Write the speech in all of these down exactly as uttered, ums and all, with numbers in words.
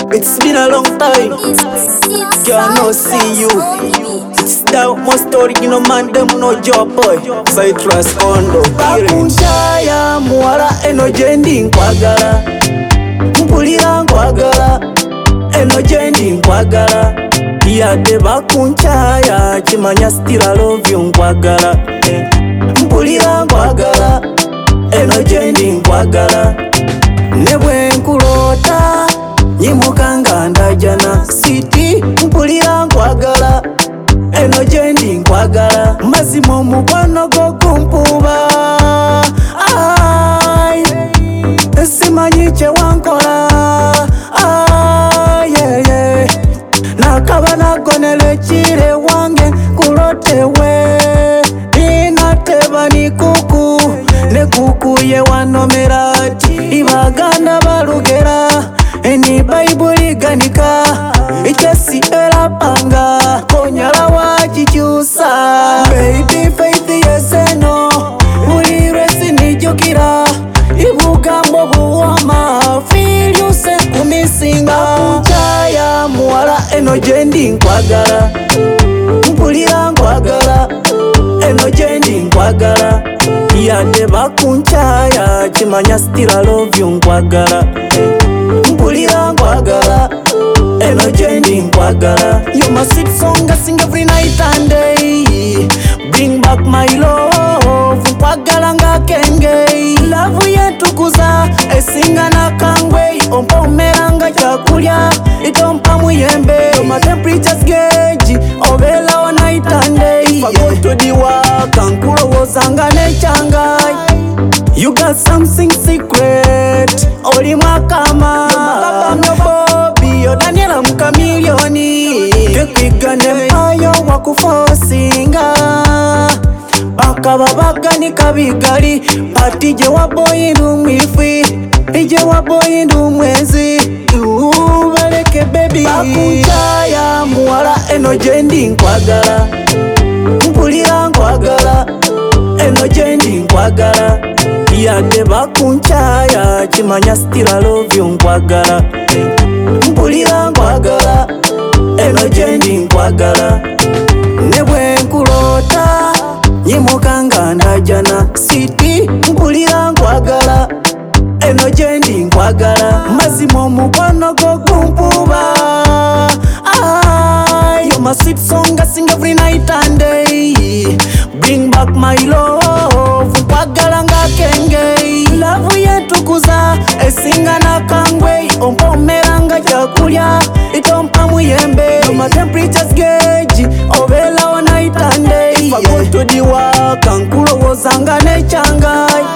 It's been a long time, girl, no see you. It's that most original man, them no job boy. Citrus Kondo, bakunchaya muwala eno jendi nkwagala, mpulira nkwagala, eno jendi nkwagala. Yadde bakunchaya kimanya still I love you nkwagala, mpulira nkwagala, eno jendi nkwagala. Ne bwe nkulota nyimuka nga ndajana, siti mpulira nkwagala, eno jendi nkwagala. Mazima omukwano gwo kumpuba, ay, simanyi kye wankola, ay, yeah, yeah. Nakaba nagonera ekire wange kulotewe, ninateba ni kuku, ne kuku ye wanomera ati ibaganda balugera, eni Baibuli ganika, ichesi elapanga, konyala wachichusa. Baby faith yeseno, uli resi nijukira, ibugambo buwama, feel you se kumisinga. Bakunchaya muwala eno jendi nkwagala, mpulira nkwagala, eno jendi nkwagala. Yadde bakunchaya kimanya still I love you nkwagala, mpulira nkwagala, eno jendi nkwagala. You my sweet song I sing every night and day, bring back my love, nkwagala nga kenge. Love yetukuza esinga na kangwe, ompa omera nga kyakulya, itompa muyembe. My temperature's gauge, obela all night and day. If I go to the work, nkulowoza nga nechangai. You got something secret, oli mwakama. Papa myo Bobby, yo Daniela mukamilioni. Tekwigane mpayo wakufosinga, bakaba baganika bigali. Pati je waboyindu mwifi, ije waboyindu mwezi. Ubaleke baby. Bakunchaya muwala eno jendi nkwagala, mpulira nkwagala, eno jendi nkwagala. Yadde bakunchaya kimanya still I love you nkwagala, mpulira nkwagala, eno jendi nkwagala. Ne bwe nkulota nyimuka nga ndajana, siti mpulira nkwagala, eno jendi nkwagala. Mazima omukwano gwo kumpuba, ay, you my sweet song I sing every night and day, bring back my love, nkwagala nga kenge. Love yetukuza esinga na kangwe, ompa omera nga kyakulya, itompa muyembe. My temperature's gauge, obela all night and day. If I go to the work, nkulowoza nga nechangai.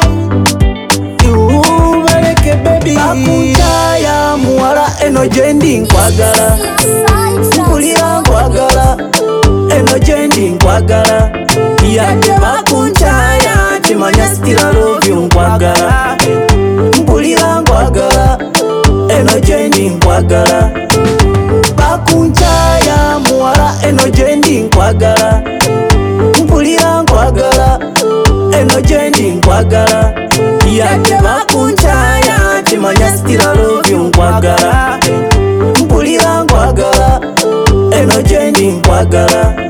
Ubaleke baby. Bakunchaya muwala eno jendi nkwagala, mpulira nkwagala, eno jendi nkwagala. Yadde bakunchaya kimanya still I love you nkwagala, mpulira nkwagala, eno jendi nkwagala. Bakunchaya muwala eno jendi nkwagala, mpulira nkwagala, eno jendi nkwagala. Yadde bakunchaya kimanya still I love you nkwagala, mpulira nkwagala, eno jendi nkwagala.